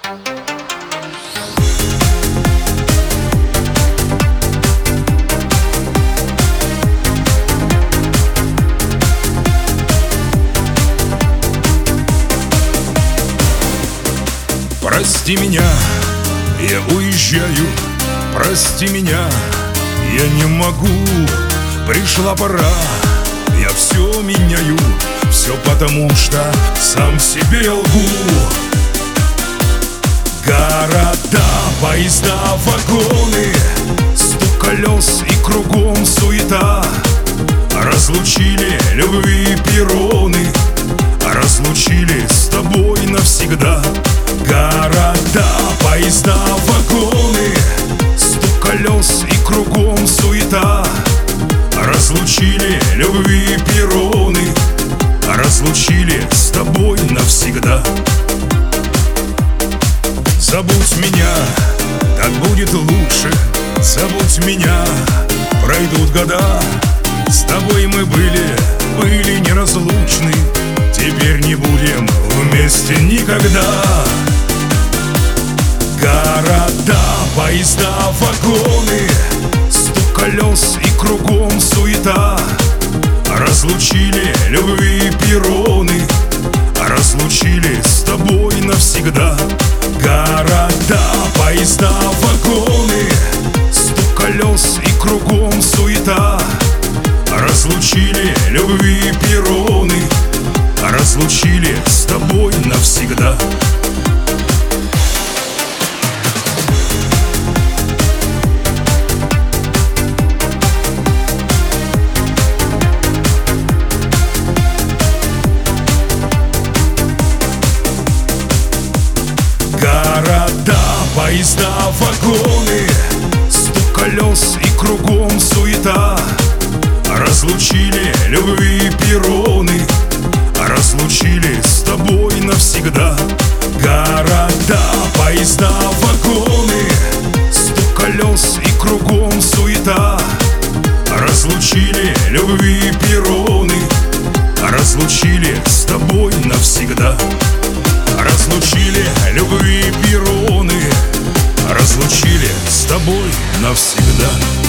Прости меня, я уезжаю, прости меня, я не могу. Пришла пора, я все меняю, все потому что сам себе лгу. Города, поезда, вагоны, стук колес и кругом суета. Разлучили любви перроны, разлучили с тобой навсегда. Города, поезда, вагоны, стук колес и кругом суета. Разлучили любви перроны, разлучили с тобой навсегда. Забудь меня, так будет лучше. Забудь меня, пройдут года. С тобой мы были неразлучны. Теперь не будем вместе никогда. Города, поезда, вагоны, стук колес и кругом суета. Разлучили любви перроны, разлучили с тобой навсегда. Города, поезда, вагоны, стук колес и кругом суета. Разлучили любви перроны, разлучили с тобой навсегда. Города, поезда, вагоны, стук колес и кругом суета. Разлучили любви перроны, разлучили с тобой навсегда. Города, поезда, вагоны, стук колес и кругом суета. Разлучили любви перроны, разлучили с тобой навсегда. Разлучили любви перроны, разлучили с тобой навсегда.